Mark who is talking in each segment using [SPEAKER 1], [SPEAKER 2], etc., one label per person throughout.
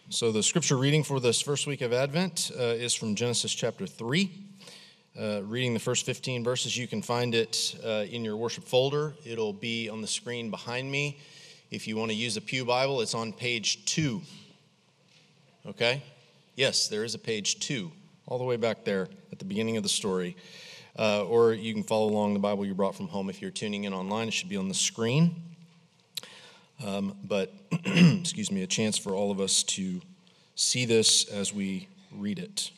[SPEAKER 1] So the scripture reading for this first week of Advent is from Genesis chapter 3. Reading the first 15 verses, you can find it in your worship folder. It'll be on the screen behind me. If you want to use a Pew Bible, it's on page 2. Okay? Yes, there is a page 2, all the way back there at the beginning of the story. Or you can follow along the Bible you brought from home. If you're tuning in online, it should be on the screen. But excuse me, a chance for all of us to see this as we read it.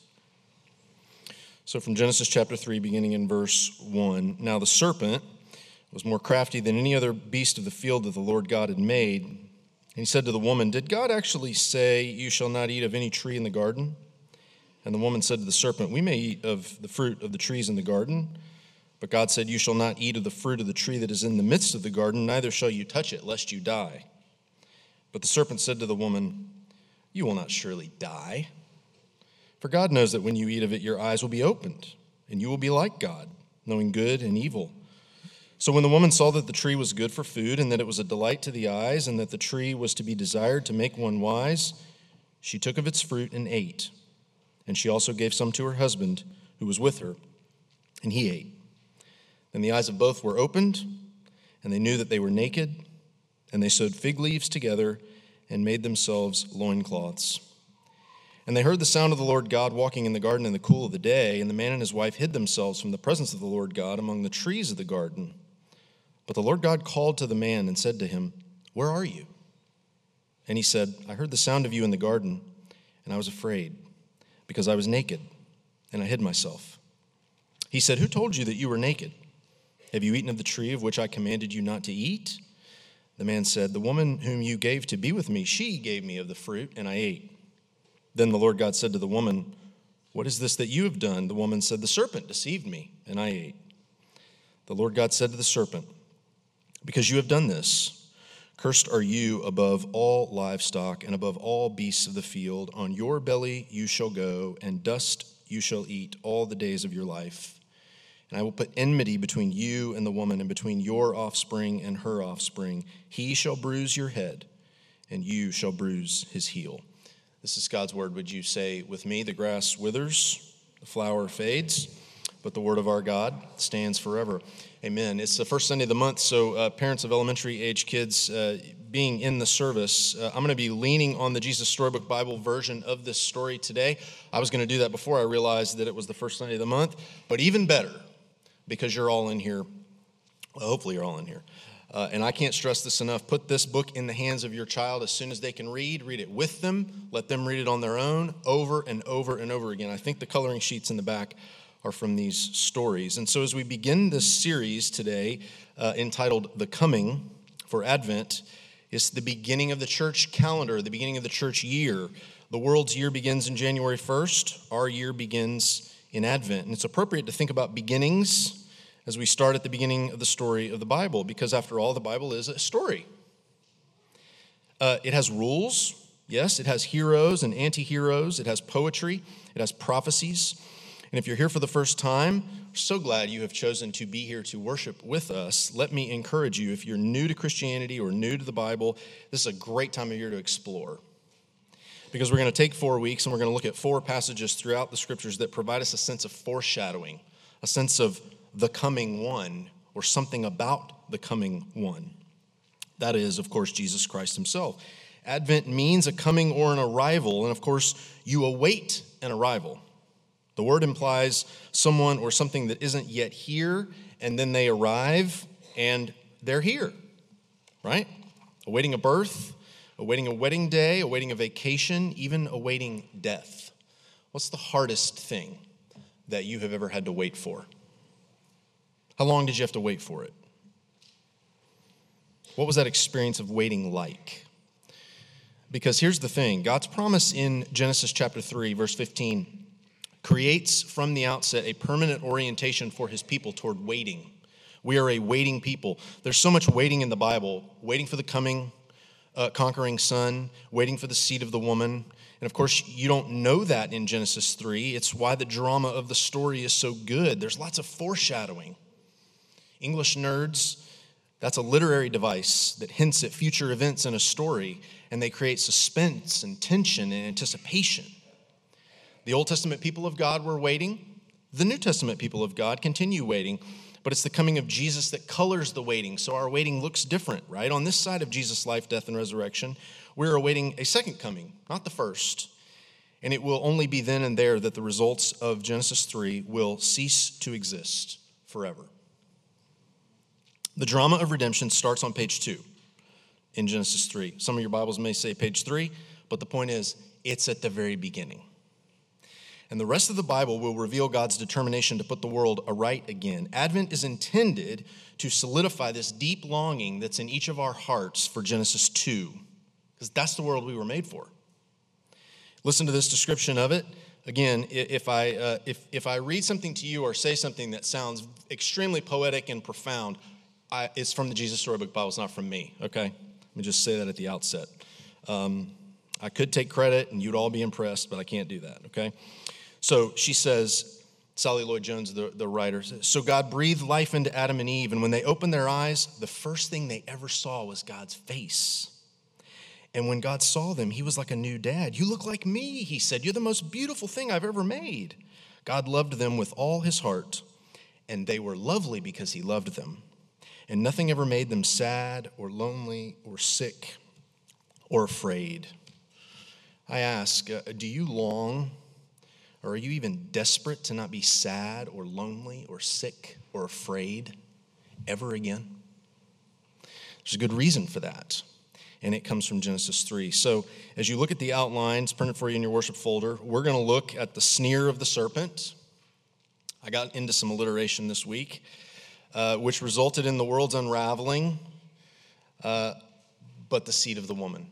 [SPEAKER 1] So from Genesis chapter 3, beginning in verse 1, "Now the serpent was more crafty than any other beast of the field that the Lord God had made. And he said to the woman, 'Did God actually say, you shall not eat of any tree in the garden?' And the woman said to the serpent, 'We may eat of the fruit of the trees in the garden. But God said, you shall not eat of the fruit of the tree that is in the midst of the garden, neither shall you touch it, lest you die.' But the serpent said to the woman, 'You will not surely die. For God knows that when you eat of it, your eyes will be opened, and you will be like God, knowing good and evil.' So when the woman saw that the tree was good for food, and that it was a delight to the eyes, and that the tree was to be desired to make one wise, she took of its fruit and ate. And she also gave some to her husband, who was with her, and he ate. Then the eyes of both were opened, and they knew that they were naked, and they sewed fig leaves together and made themselves loincloths. And they heard the sound of the Lord God walking in the garden in the cool of the day, and the man and his wife hid themselves from the presence of the Lord God among the trees of the garden. But the Lord God called to the man and said to him, 'Where are you?' And he said, 'I heard the sound of you in the garden, and I was afraid, because I was naked, and I hid myself.' He said, 'Who told you that you were naked? Have you eaten of the tree of which I commanded you not to eat?' The man said, 'The woman whom you gave to be with me, she gave me of the fruit, and I ate.' Then the Lord God said to the woman, 'What is this that you have done?' The woman said, 'The serpent deceived me, and I ate.' The Lord God said to the serpent, 'Because you have done this, cursed are you above all livestock and above all beasts of the field. On your belly you shall go, and dust you shall eat all the days of your life. And I will put enmity between you and the woman, and between your offspring and her offspring. He shall bruise your head, and you shall bruise his heel.'" This is God's word. Would you say with me, "The grass withers, the flower fades, but the word of our God stands forever." Amen. It's the first Sunday of the month, so parents of elementary age kids being in the service, I'm going to be leaning on the Jesus Storybook Bible version of this story today. I was going to do that before I realized that it was the first Sunday of the month, but even better, because you're all in here. Well, hopefully you're all in here. And I can't stress this enough. Put this book in the hands of your child as soon as they can read. Read it with them. Let them read it on their own over and over and over again. I think the coloring sheets in the back are from these stories. And so as we begin this series today entitled The Coming for Advent, it's the beginning of the church calendar, the beginning of the church year. The world's year begins in January 1st. Our year begins in Advent. And it's appropriate to think about beginnings as we start at the beginning of the story of the Bible, because after all, the Bible is a story. It has rules, yes, it has heroes and anti-heroes, it has poetry, it has prophecies. And if you're here for the first time, we're so glad you have chosen to be here to worship with us. Let me encourage you, if you're new to Christianity or new to the Bible, this is a great time of year to explore. Because we're going to take 4 weeks and we're going to look at 4 passages throughout the scriptures that provide us a sense of foreshadowing, a sense of the coming one, or something about the coming one. That is, of course, Jesus Christ himself. Advent means a coming or an arrival, and of course, you await an arrival. The word implies someone or something that isn't yet here, and then they arrive, and they're here, right? Awaiting a birth, awaiting a wedding day, awaiting a vacation, even awaiting death. What's the hardest thing that you have ever had to wait for? How long did you have to wait for it? What was that experience of waiting like? Because here's the thing. God's promise in Genesis chapter 3, verse 15, creates from the outset a permanent orientation for his people toward waiting. We are a waiting people. There's so much waiting in the Bible, waiting for the coming, conquering son, waiting for the seed of the woman. And of course, you don't know that in Genesis 3. It's why the drama of the story is so good. There's lots of foreshadowing. English nerds, that's a literary device that hints at future events in a story. and they create suspense and tension and anticipation. The Old Testament people of God were waiting. The New Testament people of God continue waiting, but it's the coming of Jesus that colors the waiting, so our waiting looks different, right? On this side of Jesus' life, death, and resurrection, we're awaiting a second coming, not the first. And it will only be then and there that the results of Genesis 3 will cease to exist forever. The drama of redemption starts on page 2 in Genesis 3. Some of your Bibles may say page 3, but the point is, it's at the very beginning. And the rest of the Bible will reveal God's determination to put the world aright again. Advent is intended to solidify this deep longing that's in each of our hearts for Genesis 2, because that's the world we were made for. Listen to this description of it. Again, if I read something to you or say something that sounds extremely poetic and profound, it's from the Jesus Storybook Bible. It's not from me, okay? Let me just say that at the outset. I could take credit and you'd all be impressed, but I can't do that, okay? So she says, Sally Lloyd-Jones, the writer, says, so God breathed life into Adam and Eve, and when they opened their eyes, the first thing they ever saw was God's face. And when God saw them, he was like a new dad. You look like me, he said. You're the most beautiful thing I've ever made. God loved them with all his heart, and they were lovely because he loved them. And nothing ever made them sad or lonely or sick or afraid. I ask, do you long, or are you even desperate to not be sad or lonely or sick or afraid ever again? There's a good reason for that, and it comes from Genesis 3. So as you look at the outlines printed for you in your worship folder, we're going to look at the sneer of the serpent. I got into some alliteration this week, which resulted in the world's unraveling, but the seed of the woman.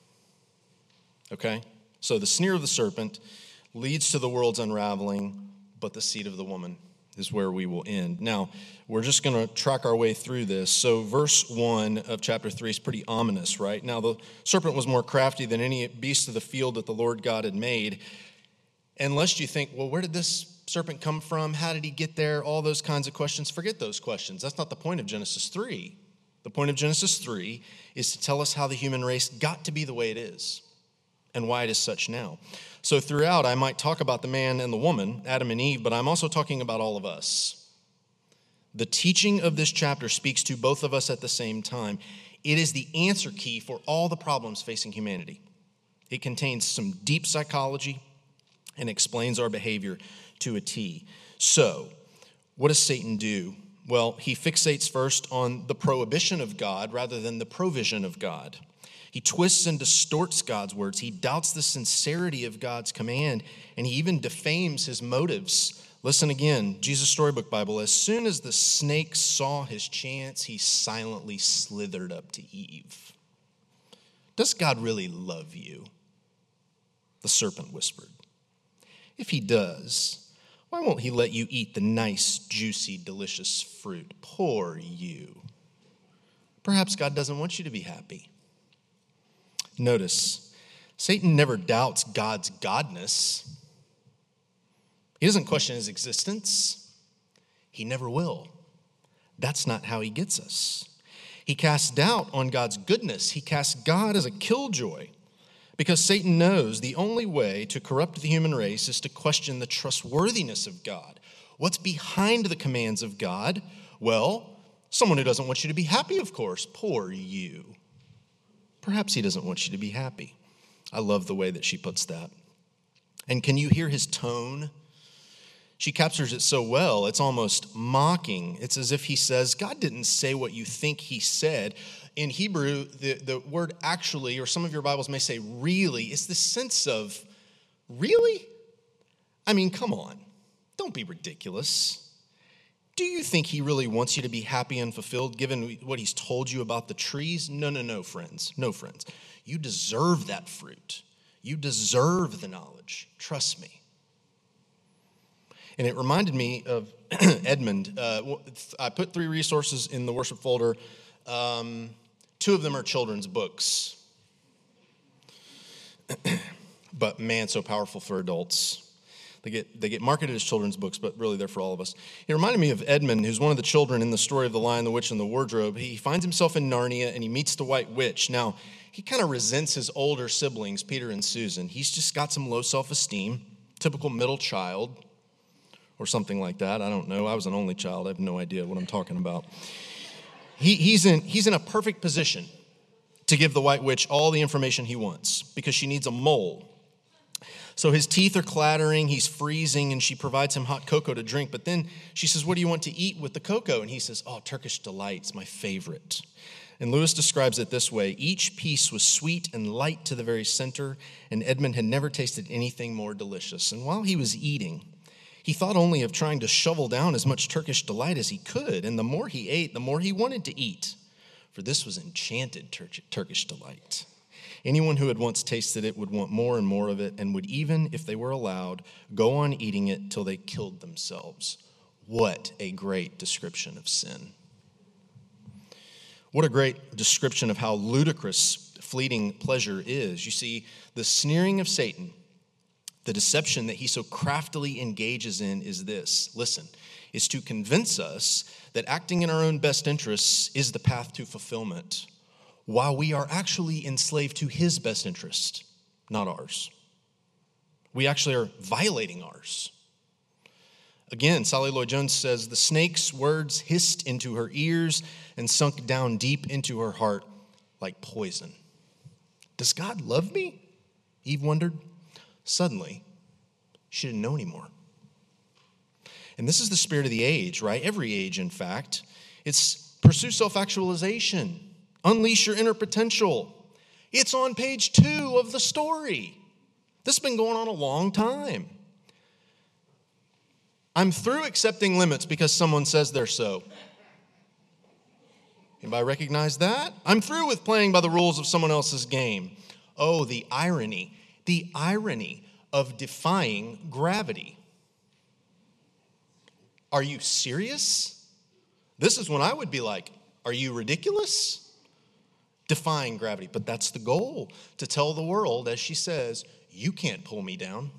[SPEAKER 1] Okay? So the sneer of the serpent leads to the world's unraveling, but the seed of the woman is where we will end. Now, we're just going to track our way through this. So verse 1 of chapter 3 is pretty ominous, right? Now, the serpent was more crafty than any beast of the field that the Lord God had made. Unless you think, well, where did this serpent come from? How did he get there? All those kinds of questions. Forget those questions. That's not the point of Genesis 3. The point of Genesis 3 is to tell us how the human race got to be the way it is and why it is such now. So throughout, I might talk about the man and the woman, Adam and Eve, but I'm also talking about all of us. The teaching of this chapter speaks to both of us at the same time. It is the answer key for all the problems facing humanity. It contains some deep psychology and explains our behavior to a T. So, what does Satan do? Well, he fixates first on the prohibition of God rather than the provision of God. He twists and distorts God's words. He doubts the sincerity of God's command, and he even defames his motives. Listen again, Jesus Storybook Bible. As soon as the snake saw his chance, he silently slithered up to Eve. Does God really love you? The serpent whispered. If he does, why won't he let you eat the nice, juicy, delicious fruit? Poor you. Perhaps God doesn't want you to be happy. Notice, Satan never doubts God's godness. He doesn't question his existence. He never will. That's not how he gets us. He casts doubt on God's goodness. He casts God as a killjoy because Satan knows the only way to corrupt the human race is to question the trustworthiness of God. What's behind the commands of God? Well, someone who doesn't want you to be happy, of course. Poor you. Perhaps he doesn't want you to be happy. I love the way that she puts that. And can you hear his tone? She captures it so well, it's almost mocking. It's as if he says, God didn't say what you think he said. In Hebrew, the word actually, or some of your Bibles may say really, is the sense of, really? I mean, come on. Don't be ridiculous. Do you think he really wants you to be happy and fulfilled given what he's told you about the trees? No, friends. No, friends. You deserve that fruit. You deserve the knowledge. Trust me. And it reminded me of Edmund. I put 3 resources in the worship folder. 2 of them are children's books. But man, so powerful for adults. They get marketed as children's books, but really they're for all of us. It reminded me of Edmund, who's one of the children in the story of The Lion, the Witch, and the Wardrobe. He finds himself in Narnia, and he meets the White Witch. Now, he kind of resents his older siblings, Peter and Susan. He's just got some low self-esteem, typical middle child or something like that. I don't know. I was an only child. I have no idea what I'm talking about. He's in a perfect position to give the White Witch all the information he wants because she needs a mole. So his teeth are clattering, he's freezing, and she provides him hot cocoa to drink. But then she says, what do you want to eat with the cocoa? And he says, oh, Turkish Delights, my favorite. And Lewis describes it this way: each piece was sweet and light to the very center, and Edmund had never tasted anything more delicious. And while he was eating, he thought only of trying to shovel down as much Turkish Delight as he could. And the more he ate, the more he wanted to eat. For this was enchanted Turkish Delight. Anyone who had once tasted it would want more and more of it, and would, even if they were allowed, go on eating it till they killed themselves. What a great description of sin. What a great description of how ludicrous fleeting pleasure is. You see, the sneering of Satan, the deception that he so craftily engages in is this. Listen, is to convince us that acting in our own best interests is the path to fulfillment, while we are actually enslaved to his best interest, not ours. We actually are violating ours. Again, Sally Lloyd-Jones says, the snake's words hissed into her ears and sunk down deep into her heart like poison. Does God love me? Eve wondered. Suddenly, she didn't know anymore. And this is the spirit of the age, right? Every age, in fact. It's pursue self-actualization. Unleash your inner potential. It's on page 2 of the story. This has been going on a long time. I'm through accepting limits because someone says they're so. Anybody recognize that? I'm through with playing by the rules of someone else's game. Oh, the irony of defying gravity. Are you serious? This is when I would be like, are you ridiculous? Defying gravity. But that's the goal, to tell the world, as she says, you can't pull me down.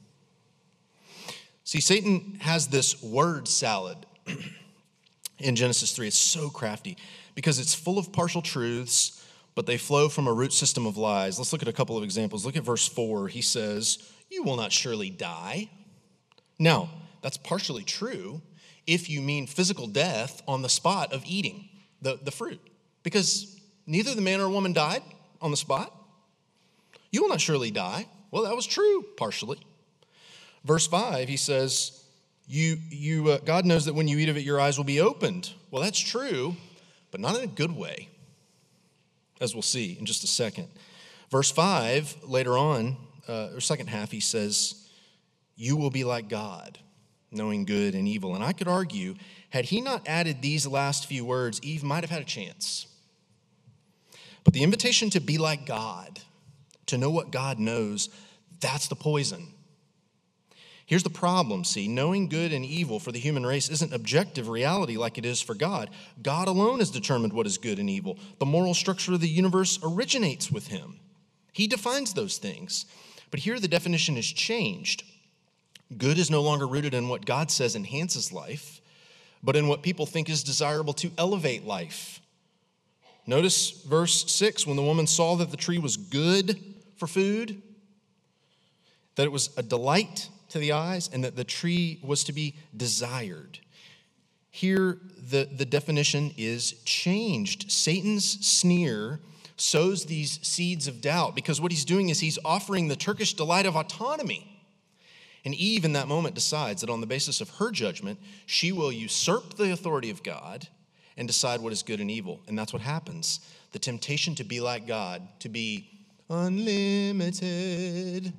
[SPEAKER 1] See, Satan has this word salad in Genesis 3. It's so crafty because it's full of partial truths, but they flow from a root system of lies. Let's look at a couple of examples. Look at verse 4. He says, you will not surely die. Now, that's partially true if you mean physical death on the spot of eating the fruit, because neither the man or woman died on the spot. You will not surely die. Well, that was true, partially. Verse 5, he says, God knows that when you eat of it, your eyes will be opened. Well, that's true, but not in a good way, as we'll see in just a second. Verse 5, later on, or second half, he says, you will be like God, knowing good and evil. And I could argue, had he not added these last few words, Eve might have had a chance. But the invitation to be like God, to know what God knows, that's the poison. Here's the problem, see. Knowing good and evil for the human race isn't objective reality like it is for God. God alone has determined what is good and evil. The moral structure of the universe originates with him. He defines those things. But here the definition is changed. Good is no longer rooted in what God says enhances life, but in what people think is desirable to elevate life. Notice verse 6, when the woman saw that the tree was good for food, that it was a delight to the eyes, and that the tree was to be desired. Here, the definition is changed. Satan's sneer sows these seeds of doubt, because what he's doing is he's offering the Turkish delight of autonomy. And Eve, in that moment, decides that on the basis of her judgment, she will usurp the authority of God and decide what is good and evil. And that's what happens. The temptation to be like God, to be unlimited.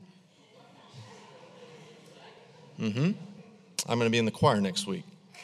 [SPEAKER 1] I'm going to be in the choir next week.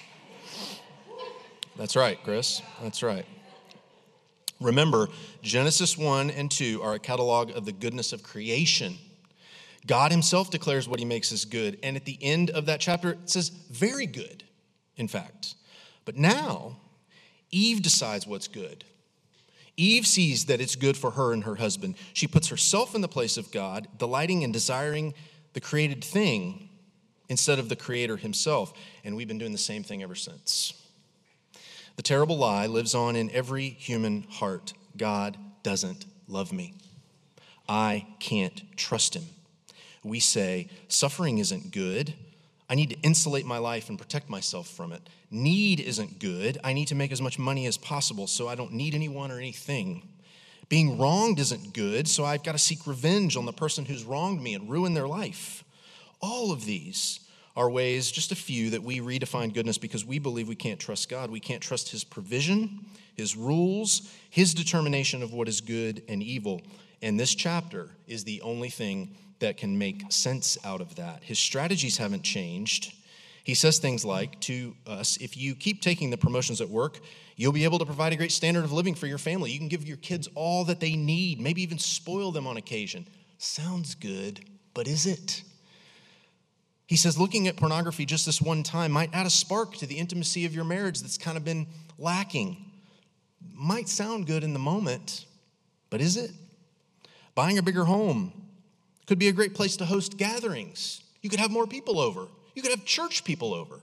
[SPEAKER 1] That's right, Chris. That's right. Remember, Genesis 1 and 2 are a catalog of the goodness of creation. God himself declares what he makes as good. And at the end of that chapter, it says very good, in fact. But now, Eve decides what's good. Eve sees that it's good for her and her husband. She puts herself in the place of God, delighting and desiring the created thing instead of the Creator himself. And we've been doing the same thing ever since. The terrible lie lives on in every human heart. God doesn't love me. I can't trust him. We say, suffering isn't good. I need to insulate my life and protect myself from it. Need isn't good. I need to make as much money as possible so I don't need anyone or anything. Being wronged isn't good, so I've got to seek revenge on the person who's wronged me and ruin their life. All of these are ways, just a few, that we redefine goodness because we believe we can't trust God. We can't trust his provision, his rules, his determination of what is good and evil. And this chapter is the only thing that can make sense out of that. His strategies haven't changed. He says things like to us, if you keep taking the promotions at work, you'll be able to provide a great standard of living for your family. You can give your kids all that they need, maybe even spoil them on occasion. Sounds good, but is it? He says looking at pornography just this one time might add a spark to the intimacy of your marriage that's kind of been lacking. Might sound good in the moment, but is it? Buying a bigger home could be a great place to host gatherings. You could have more people over. You could have church people over.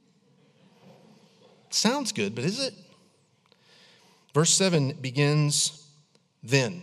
[SPEAKER 1] Sounds good, but is it? Verse 7 begins, then.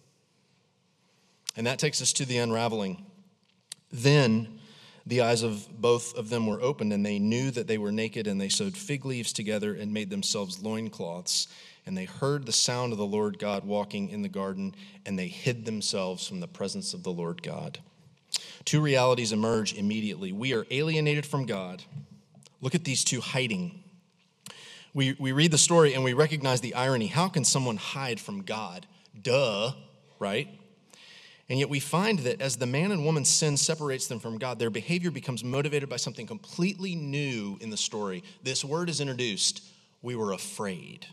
[SPEAKER 1] And that takes us to the unraveling. Then the eyes of both of them were opened, and they knew that they were naked, and they sewed fig leaves together and made themselves loincloths. And they heard the sound of the Lord God walking in the garden, and they hid themselves from the presence of the Lord God. Two realities emerge immediately. We are alienated from God. Look at these two hiding. We read the story and we recognize the irony. How can someone hide from God? Duh, right? And yet we find that as the man and woman's sin separates them from God, their behavior becomes motivated by something completely new in the story. This word is introduced. We were afraid.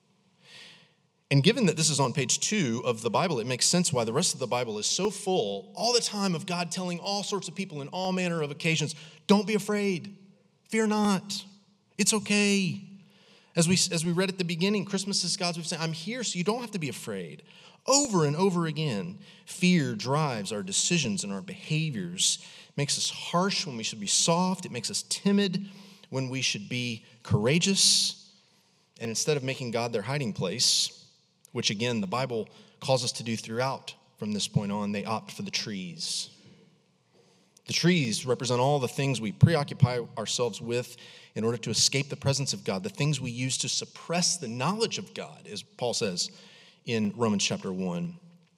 [SPEAKER 1] And given that this is on page 2 of the Bible, it makes sense why the rest of the Bible is so full all the time of God telling all sorts of people in all manner of occasions, don't be afraid, fear not, it's okay. As we read at the beginning, Christmas is God's way of saying, I'm here so you don't have to be afraid. Over and over again, fear drives our decisions and our behaviors. It makes us harsh when we should be soft. It makes us timid when we should be courageous. And instead of making God their hiding place, which again, the Bible calls us to do throughout from this point on, they opt for the trees. The trees represent all the things we preoccupy ourselves with in order to escape the presence of God, the things we use to suppress the knowledge of God, as Paul says in Romans chapter 1.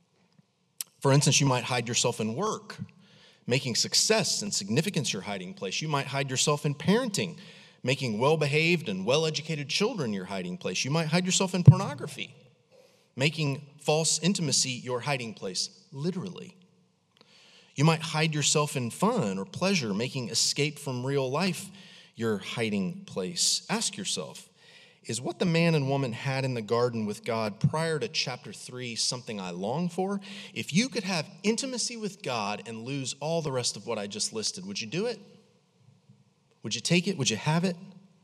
[SPEAKER 1] For instance, you might hide yourself in work, making success and significance your hiding place. You might hide yourself in parenting, making well-behaved and well-educated children your hiding place. You might hide yourself in pornography, making false intimacy your hiding place, literally. You might hide yourself in fun or pleasure, making escape from real life your hiding place. Ask yourself, is what the man and woman had in the garden with God prior to chapter 3 something I long for? If you could have intimacy with God and lose all the rest of what I just listed, would you do it? Would you take it? Would you have it?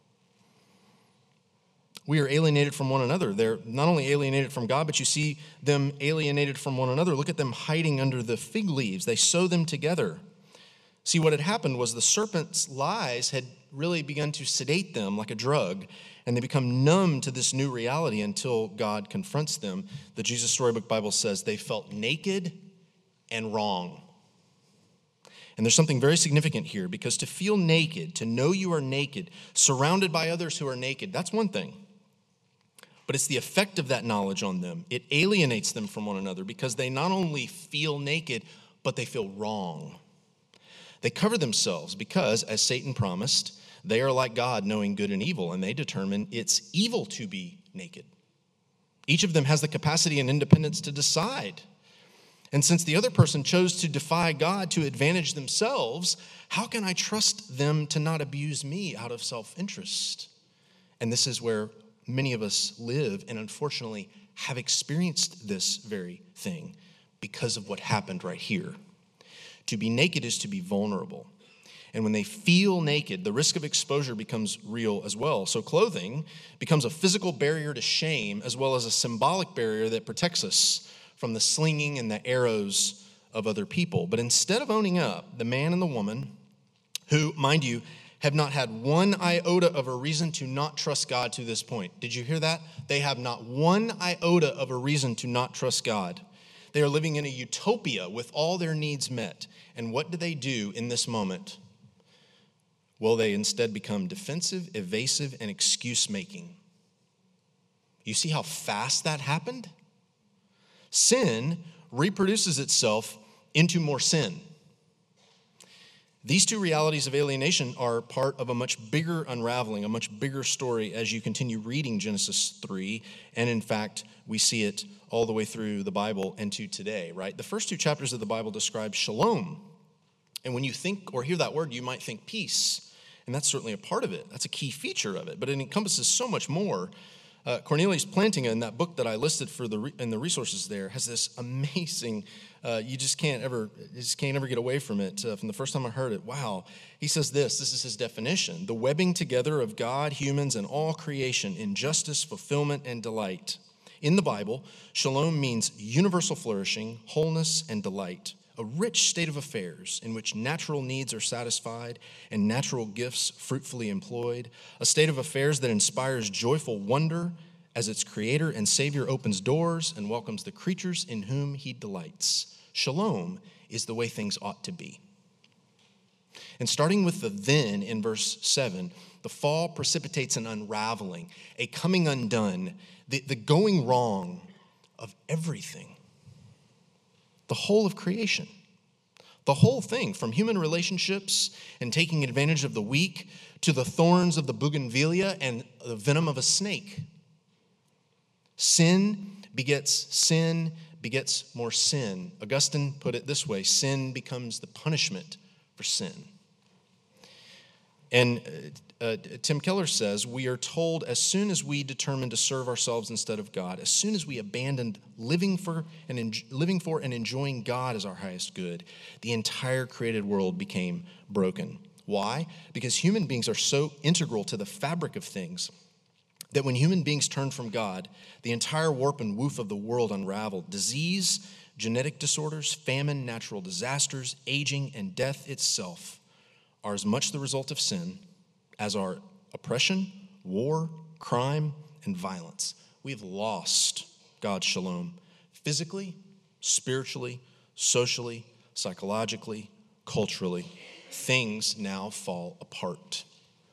[SPEAKER 1] We are alienated from one another. They're not only alienated from God, but you see them alienated from one another. Look at them hiding under the fig leaves. They sew them together. See, what had happened was the serpent's lies had really begun to sedate them like a drug, and they become numb to this new reality until God confronts them. The Jesus Storybook Bible says they felt naked and wrong. And there's something very significant here, because to feel naked, to know you are naked, surrounded by others who are naked, that's one thing. But it's the effect of that knowledge on them. It alienates them from one another because they not only feel naked, but they feel wrong. They cover themselves because, as Satan promised, they are like God, knowing good and evil, and they determine it's evil to be naked. Each of them has the capacity and independence to decide. And since the other person chose to defy God to advantage themselves, how can I trust them to not abuse me out of self-interest? And this is where many of us live and unfortunately have experienced this very thing because of what happened right here. To be naked is to be vulnerable. And when they feel naked, the risk of exposure becomes real as well. So clothing becomes a physical barrier to shame as well as a symbolic barrier that protects us from the slinging and the arrows of other people. But instead of owning up, the man and the woman, who, mind you, have not had one iota of a reason to not trust God to this point. Did you hear that? They have not one iota of a reason to not trust God. They are living in a utopia with all their needs met. And what do they do in this moment? Well, they instead become defensive, evasive, and excuse-making. You see how fast that happened? Sin reproduces itself into more sin. These two realities of alienation are part of a much bigger unraveling, a much bigger story as you continue reading Genesis 3. And in fact, we see it all the way through the Bible and to today, right? The first two chapters of the Bible describe shalom. And when you think or hear that word, you might think peace. And that's certainly a part of it. That's a key feature of it. But it encompasses so much more. Cornelius Plantinga, in that book that I listed in the resources there, has this amazing, you just can't ever get away from it. From the first time I heard it, wow. He says this is his definition: the webbing together of God, humans, and all creation in justice, fulfillment, and delight. In the Bible, shalom means universal flourishing, wholeness, and delight. A rich state of affairs in which natural needs are satisfied and natural gifts fruitfully employed. A state of affairs that inspires joyful wonder as its creator and savior opens doors and welcomes the creatures in whom he delights. Shalom is the way things ought to be. And starting with the then in verse 7, the fall precipitates an unraveling, a coming undone, the going wrong of everything. The whole of creation, the whole thing, from human relationships and taking advantage of the weak to the thorns of the bougainvillea and the venom of a snake. Sin begets more sin. Augustine put it this way: sin becomes the punishment for sin. And Tim Keller says, we are told as soon as we determined to serve ourselves instead of God, as soon as we abandoned living for and enjoying God as our highest good, the entire created world became broken. Why? Because human beings are so integral to the fabric of things that when human beings turned from God, the entire warp and woof of the world unraveled. Disease, genetic disorders, famine, natural disasters, aging, and death itself are as much the result of sin as are oppression, war, crime, and violence. We have lost God's shalom physically, spiritually, socially, psychologically, culturally. Things now fall apart.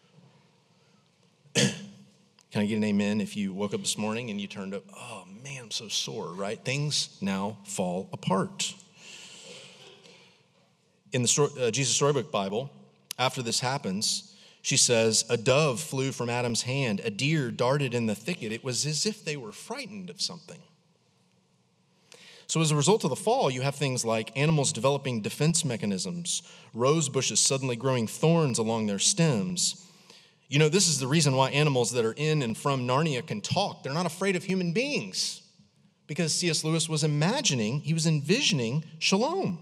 [SPEAKER 1] Can I get an amen if you woke up this morning and you turned up, oh man, I'm so sore, right? Things now fall apart. In the Jesus Storybook Bible, after this happens, she says, a dove flew from Adam's hand, a deer darted in the thicket. It was as if they were frightened of something. So as a result of the fall, you have things like animals developing defense mechanisms, rose bushes suddenly growing thorns along their stems. You know, this is the reason why animals that are in and from Narnia can talk. They're not afraid of human beings, because C.S. Lewis was envisioning shalom.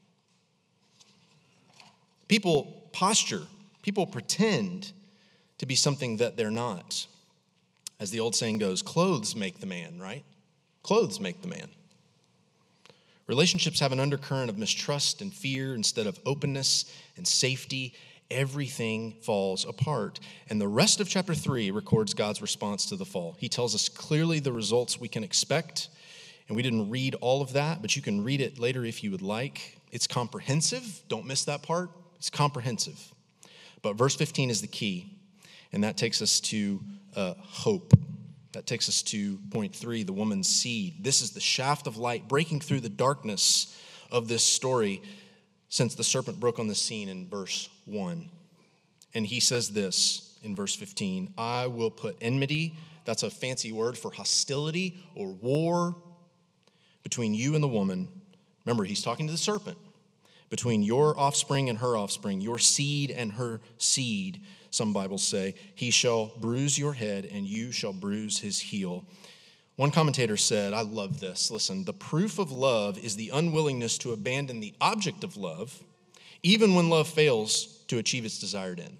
[SPEAKER 1] People posture. People pretend to be something that they're not. As the old saying goes, clothes make the man, right? Clothes make the man. Relationships have an undercurrent of mistrust and fear instead of openness and safety. Everything falls apart. And the rest of chapter 3 records God's response to the fall. He tells us clearly the results we can expect. And we didn't read all of that, but you can read it later if you would like. It's comprehensive. Don't miss that part. It's comprehensive. But verse 15 is the key, and that takes us to hope. That takes us to point 3, the woman's seed. This is the shaft of light breaking through the darkness of this story since the serpent broke on the scene in verse 1. And he says this in verse 15, I will put enmity, that's a fancy word for hostility or war, between you and the woman. Remember, he's talking to the serpent. Between your offspring and her offspring, your seed and her seed, some Bibles say, he shall bruise your head and you shall bruise his heel. One commentator said, I love this, listen, the proof of love is the unwillingness to abandon the object of love, even when love fails to achieve its desired end.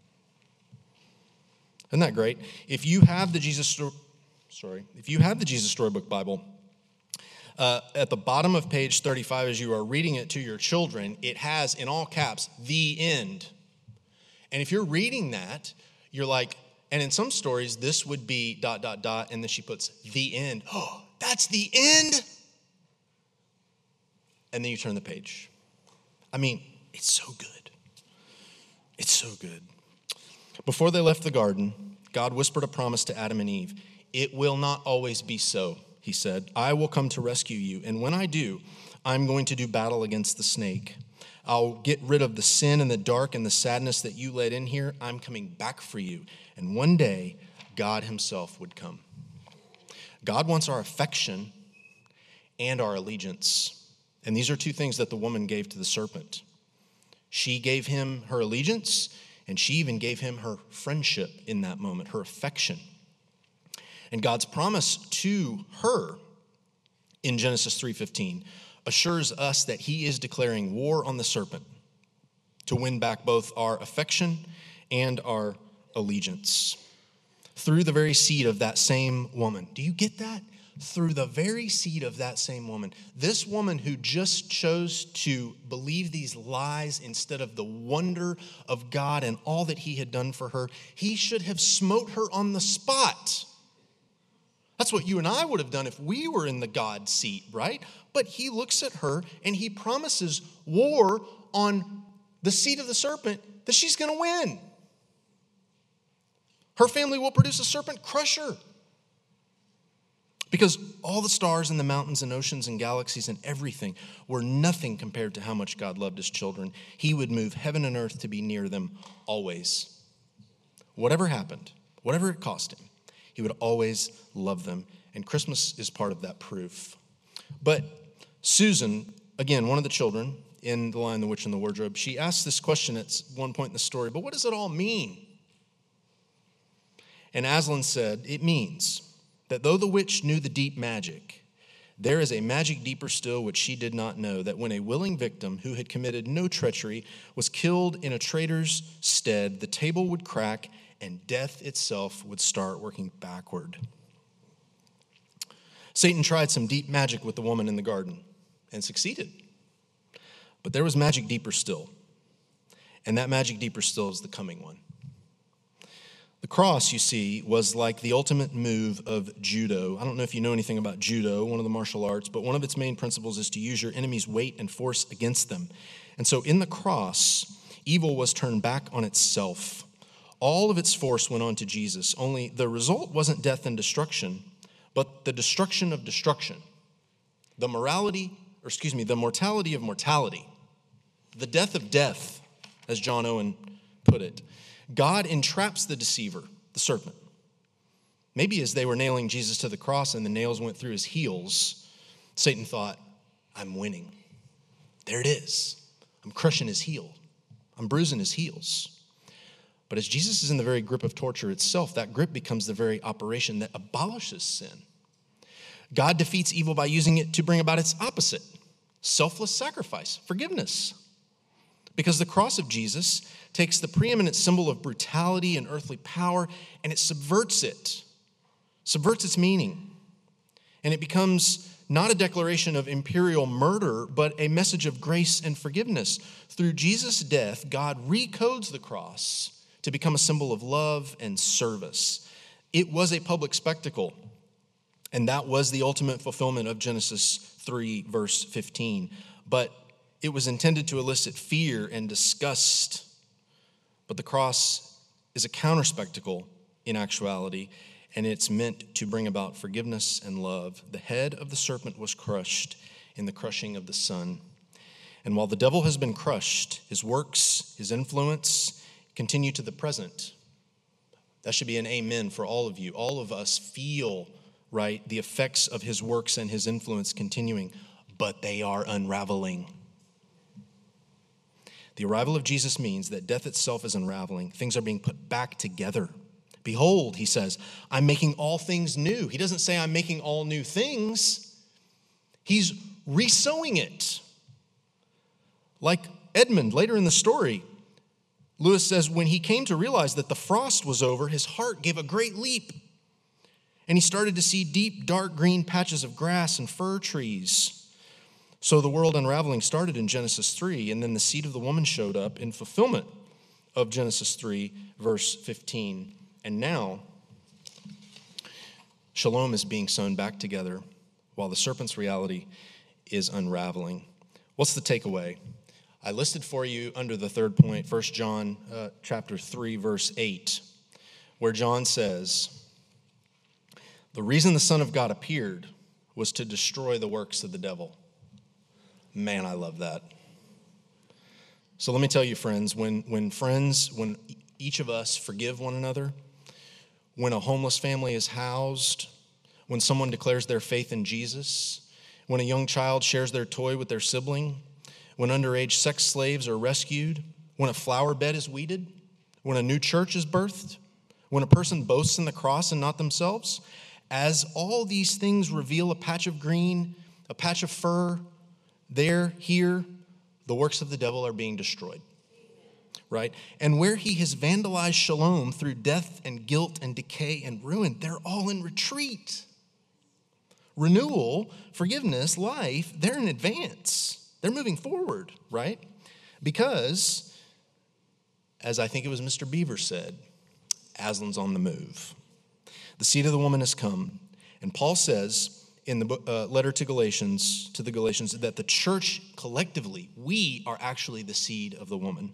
[SPEAKER 1] Isn't that great? If you have the Jesus Storybook Bible, at the bottom of page 35, as you are reading it to your children, it has, in all caps, the end. And if you're reading that, you're like, and in some stories, this would be ... and then she puts the end. Oh, that's the end? and then you turn the page. I mean, it's so good. It's so good. Before they left the garden, God whispered a promise to Adam and Eve. It will not always be so, he said. I will come to rescue you, and when I do, I'm going to do battle against the snake. I'll get rid of the sin and the dark and the sadness that you let in here. I'm coming back for you. And one day, God himself would come. God wants our affection and our allegiance. And these are two things that the woman gave to the serpent. She gave him her allegiance, and she even gave him her friendship in that moment, her affection. And God's promise to her in Genesis 3:15 assures us that he is declaring war on the serpent to win back both our affection and our allegiance through the very seed of that same woman. Do you get that? Through the very seed of that same woman. This woman who just chose to believe these lies instead of the wonder of God and all that he had done for her, he should have smote her on the spot. That's what you and I would have done if we were in the God seat, right? But he looks at her and he promises war on the seed of the serpent that she's going to win. Her family will produce a serpent crusher. Because all the stars and the mountains and oceans and galaxies and everything were nothing compared to how much God loved his children. He would move heaven and earth to be near them always. Whatever happened, whatever it cost him, he would always love them. And Christmas is part of that proof. But Susan, again, one of the children in The Lion, the Witch, and the Wardrobe, she asked this question at one point in the story, but what does it all mean? And Aslan said, it means that though the witch knew the deep magic, there is a magic deeper still which she did not know, that when a willing victim who had committed no treachery was killed in a traitor's stead, the table would crack and death itself would start working backward. Satan tried some deep magic with the woman in the garden and succeeded. But there was magic deeper still, and that magic deeper still is the coming one. The cross, you see, was like the ultimate move of judo. I don't know if you know anything about judo, one of the martial arts, but one of its main principles is to use your enemy's weight and force against them. And so in the cross, evil was turned back on itself. All of its force went on to Jesus, only the result wasn't death and destruction, but the destruction of destruction. The mortality of mortality. The death of death, as John Owen put it. God entraps the deceiver, the serpent. Maybe as they were nailing Jesus to the cross and the nails went through his heels, Satan thought, I'm winning. There it is. I'm crushing his heel. I'm bruising his heels. But as Jesus is in the very grip of torture itself, that grip becomes the very operation that abolishes sin. God defeats evil by using it to bring about its opposite, selfless sacrifice, forgiveness. Because the cross of Jesus takes the preeminent symbol of brutality and earthly power, and it subverts its meaning. And it becomes not a declaration of imperial murder, but a message of grace and forgiveness. Through Jesus' death, God recodes the cross to become a symbol of love and service. It was a public spectacle, and that was the ultimate fulfillment of Genesis 3, verse 15. But it was intended to elicit fear and disgust. But the cross is a counter-spectacle in actuality, and it's meant to bring about forgiveness and love. The head of the serpent was crushed in the crushing of the Son. And while the devil has been crushed, his works, his influence continue to the present. That should be an amen for all of you. All of us feel, right, the effects of his works and his influence continuing, but they are unraveling. The arrival of Jesus means that death itself is unraveling. Things are being put back together. Behold, he says, I'm making all things new. He doesn't say I'm making all new things. He's resewing it. Like Edmund, later in the story, Lewis says, when he came to realize that the frost was over, his heart gave a great leap. And he started to see deep, dark green patches of grass and fir trees. So the world unraveling started in Genesis 3, and then the seed of the woman showed up in fulfillment of Genesis 3, verse 15. And now, shalom is being sewn back together while the serpent's reality is unraveling. What's the takeaway? I listed for you under the third point, 1 John chapter 3, verse 8, where John says, the reason the Son of God appeared was to destroy the works of the devil. Man, I love that. So let me tell you, friends, when each of us forgive one another, when a homeless family is housed, when someone declares their faith in Jesus, when a young child shares their toy with their sibling, when underage sex slaves are rescued, when a flower bed is weeded, when a new church is birthed, when a person boasts in the cross and not themselves, as all these things reveal a patch of green, a patch of fur, there, here, the works of the devil are being destroyed, right? And where he has vandalized shalom through death and guilt and decay and ruin, they're all in retreat. Renewal, forgiveness, life, they're in advance. They're moving forward, right? Because, as I think it was Mr. Beaver said, Aslan's on the move. The seed of the woman has come. And Paul says in the letter to the Galatians, that the church collectively, we are actually the seed of the woman.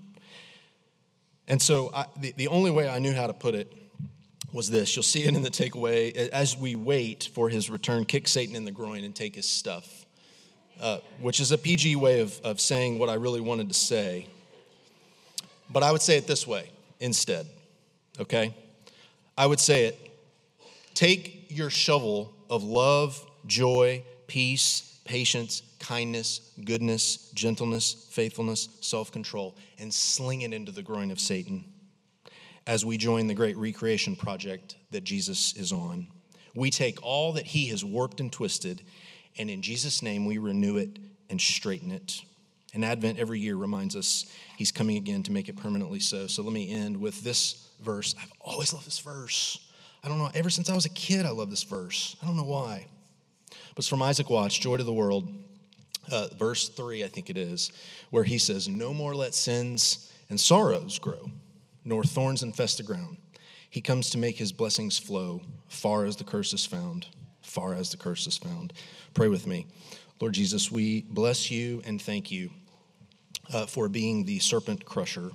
[SPEAKER 1] And so the only way I knew how to put it was this. You'll see it in the takeaway. As we wait for his return, kick Satan in the groin and take his stuff, which is a PG way of saying what I really wanted to say. But I would say it this way instead, okay? I would say it. Take your shovel of love, joy, peace, patience, kindness, goodness, gentleness, faithfulness, self-control, and sling it into the groin of Satan as we join the great recreation project that Jesus is on. We take all that he has warped and twisted, and in Jesus' name we renew it and straighten it. And Advent every year reminds us he's coming again to make it permanently so. So let me end with this verse. I've always loved this verse. I don't know, ever since I was a kid, I love this verse. I don't know why. But it's from Isaac Watts, Joy to the World, verse 3, I think it is, where he says, no more let sins and sorrows grow, nor thorns infest the ground. He comes to make his blessings flow, far as the curse is found, far as the curse is found. Pray with me. Lord Jesus, we bless you and thank you for being the serpent crusher.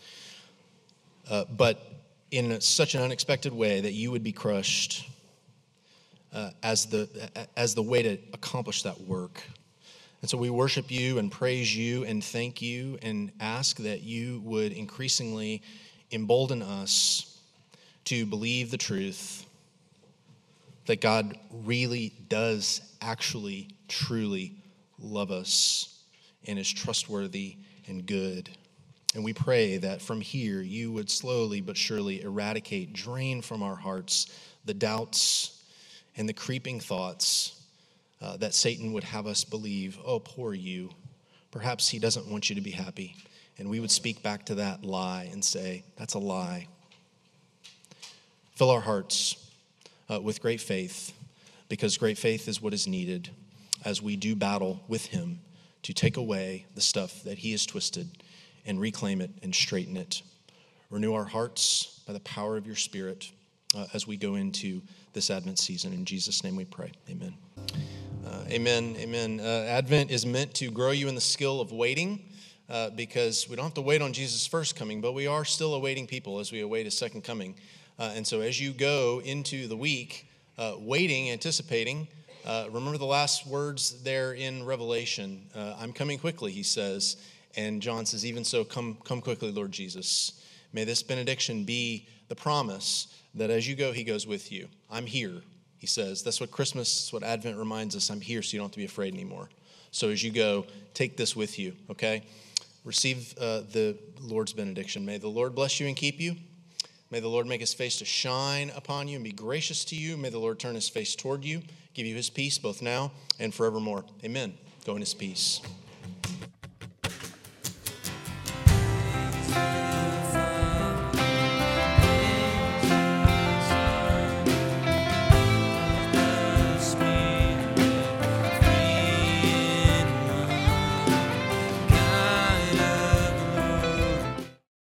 [SPEAKER 1] But in such an unexpected way that you would be crushed as the way to accomplish that work. And so we worship you and praise you and thank you and ask that you would increasingly embolden us to believe the truth that God really does actually, truly love us and is trustworthy and good. And we pray that from here you would slowly but surely eradicate, drain from our hearts the doubts and the creeping thoughts that Satan would have us believe, oh, poor you. Perhaps he doesn't want you to be happy. And we would speak back to that lie and say, that's a lie. Fill our hearts with great faith, because great faith is what is needed as we do battle with him to take away the stuff that he has twisted and reclaim it and straighten it. Renew our hearts by the power of your Spirit as we go into this Advent season. In Jesus' name we pray. Amen. Amen. Advent is meant to grow you in the skill of waiting because we don't have to wait on Jesus' first coming, but we are still awaiting people as we await his second coming. And so as you go into the week, waiting, anticipating, remember the last words there in Revelation. I'm coming quickly, he says. And John says, even so, come quickly, Lord Jesus. May this benediction be the promise that as you go, he goes with you. I'm here, he says. That's what Christmas, that's what Advent reminds us. I'm here, so you don't have to be afraid anymore. So as you go, take this with you, okay? Receive the Lord's benediction. May the Lord bless you and keep you. May the Lord make his face to shine upon you and be gracious to you. May the Lord turn his face toward you, give you his peace both now and forevermore. Amen. Go in his peace.